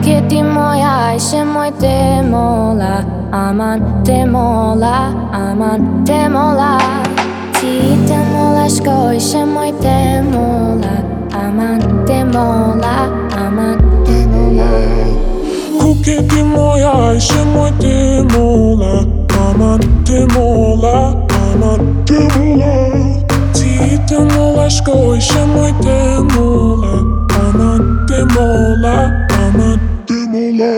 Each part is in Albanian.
ti moja ishe moj te mola Aman te mola, aman te mola Ti te mola shko ishe moj te mola Aman te mola, aman te mola Kuke ti moja ishe moj te mola Aman te mola, aman te mola Ti te mola shko ishe moj te mola Aman te mola, aman te mola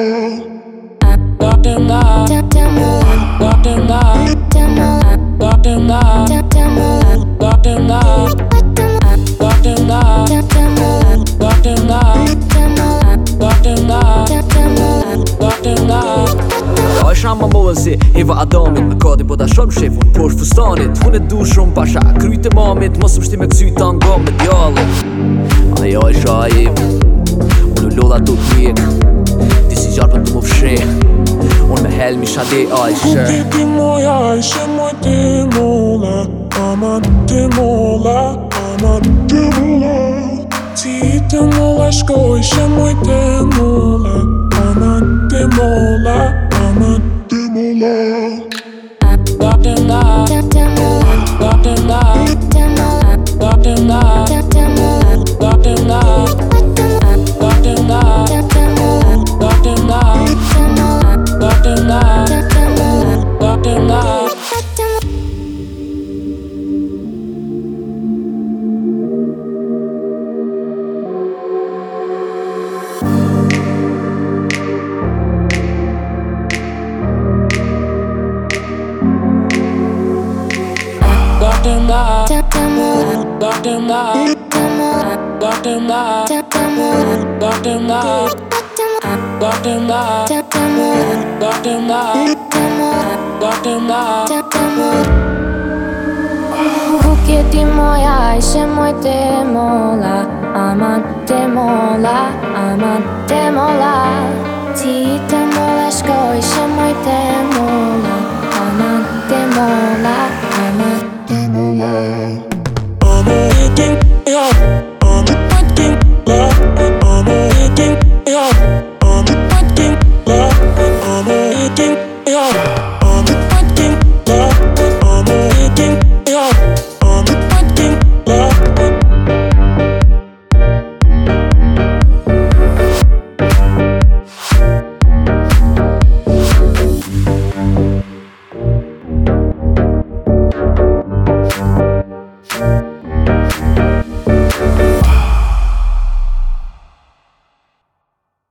Shama mollën si Eva Adamit Me kadi po da shumë shefun Por fustanit Hun e du shumë pasha Kryt e mamit Mos më shti me kësy ta nga me djallit Aja e shajim Unë u lodha të t'mjek Ti si gjarë për të më fshe Unë me helmi shade a i shë Kuke ti moja ishe moj te mola Aman te mola, aman te mola Ti te mola shko ishe moj te mola Aman te mola, aman te mola Kuke ti moja ishe moj te mola Aman te mola, aman te mola Ti te mola shko ishe moj te mola Aman te mola